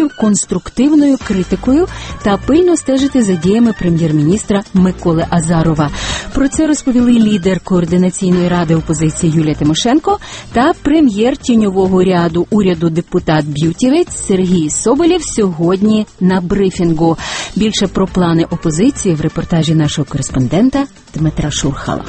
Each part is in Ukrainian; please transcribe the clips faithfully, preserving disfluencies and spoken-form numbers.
активною конструктивною критикою та пильно стежити за діями прем'єр-міністра Миколи Азарова. Про це розповіли лідер Координаційної ради опозиції Юлія Тимошенко та прем'єр тіньового ряду уряду депутат-б'ютівець Сергій Соболєв сьогодні на брифінгу. Більше про плани опозиції в репортажі нашого кореспондента Дмитра Шурхала.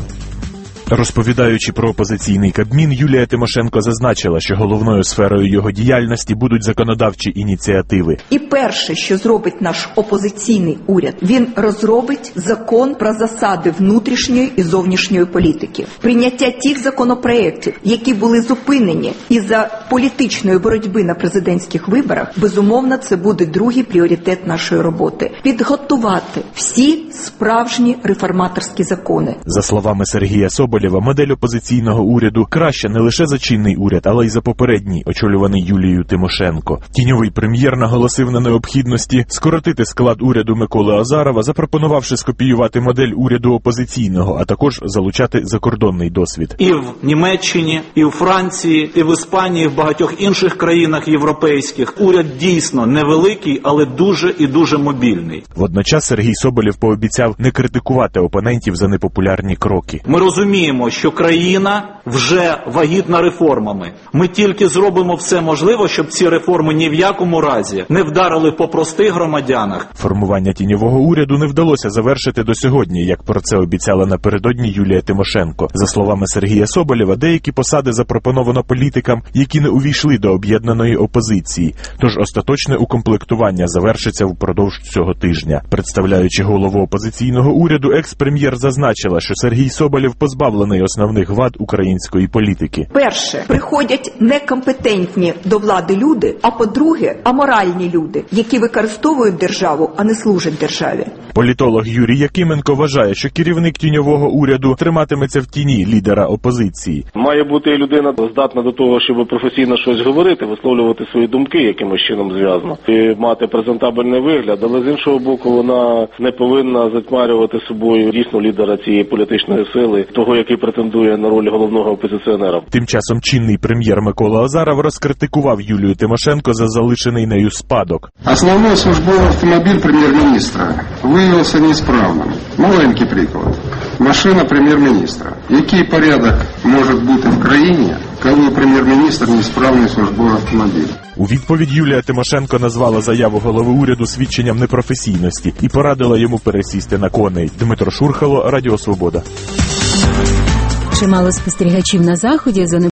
Розповідаючи про опозиційний Кабмін, Юлія Тимошенко зазначила, що головною сферою його діяльності будуть законодавчі ініціативи. І перше, що зробить наш опозиційний уряд, він розробить закон про засади внутрішньої і зовнішньої політики. Прийняття тих законопроєктів, які були зупинені із-за політичної боротьби на президентських виборах, безумовно, це буде другий пріоритет нашої роботи. Підготувати всі справжні реформаторські закони. За словами Сергія Соболєва, модель опозиційного уряду краща не лише за чинний уряд, але й за попередній, очолюваний Юлією Тимошенко. Тіньовий прем'єр наголосив на необхідності скоротити склад уряду Миколи Азарова, запропонувавши скопіювати модель уряду опозиційного, а також залучати закордонний досвід. І в Німеччині, і в Франції, і в Іспанії, і в багатьох інших країнах європейських уряд дійсно невеликий, але дуже і дуже мобільний. Водночас Сергій Соболєв пообіцяв не критикувати опонентів за непопулярні кроки. Ми розуміємо, що країна вже вагітна реформами. Ми тільки зробимо все можливе, щоб ці реформи ні в якому разі не вдарили по простих громадянах. Формування тіньового уряду не вдалося завершити до сьогодні, як про це обіцяла напередодні Юлія Тимошенко. За словами Сергія Соболєва, деякі посади запропоновано політикам, які не увійшли до об'єднаної опозиції. Тож остаточне укомплектування завершиться впродовж цього тижня. Представляючи голову опозиційного уряду, екс-прем'єр зазначила, що Сергій Соболєв позбавлений основних вад української політики. Перше, приходять некомпетентні до влади люди, а по-друге, аморальні люди, які використовують державу, а не служать державі. Політолог Юрій Якименко вважає, що керівник тіньового уряду триматиметься в тіні лідера опозиції. Має бути людина здатна до того, щоб професійно щось говорити, висловлювати свої думки якимось чином зв'язано, і мати презентабельний вигляд, але з іншого боку вона не повинна затьмарювати собою дійсно лідера цієї політичної сили, того, який претендує на роль головного опозиціонера. Тим часом чинний прем'єр Микола Азаров розкритикував Юлію Тимошенко за залишений нею спадок. Основний службовий автомобіль прем'єр-міністра виявився неисправним. Маленький приклад. Машина прем'єр-міністра. Який порядок може бути в країні, коли прем'єр-міністр неисправний службовий автомобіль? У відповідь Юлія Тимошенко назвала заяву голови уряду свідченням непрофесійності і порадила йому пересісти на коней. Дмитро Шурхало, Радіо Свобода. Чимало спостерігачів на Заході за